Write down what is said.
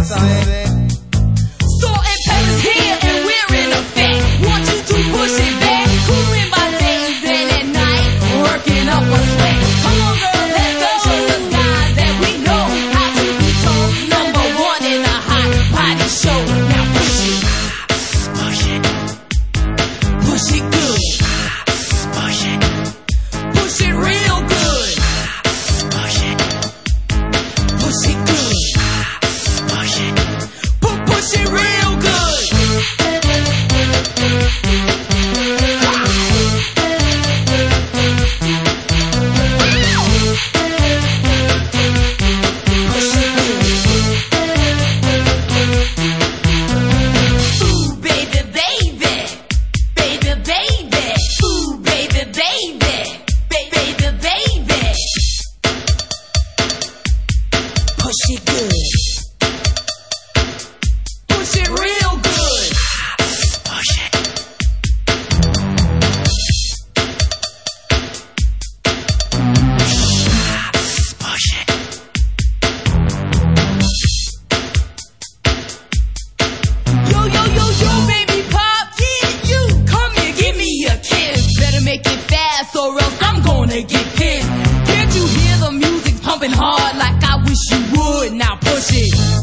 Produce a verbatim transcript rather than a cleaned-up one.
sabe. Salt and pepper's here and we're in effect. Want you to push it back. Cooling my days in at night, working up a sweat. Come on, girl, let's go. Show the guys that we know how to be told. Number one in a hot body show. Now push it, push it, push it good, push it, push it real good, push it, push it good, push it, pu- push it real good. Ooh, baby, baby, baby, baby. Ooh, baby, baby, baby, baby. Push it good. Push it real good. Push it. Push it. Yo, yo, yo, yo, baby pop, yeah, you come here, give me a kiss. Better make it fast or else I'm gonna get pissed. Can't you hear the music pumping hard like I wish you would? Now push it.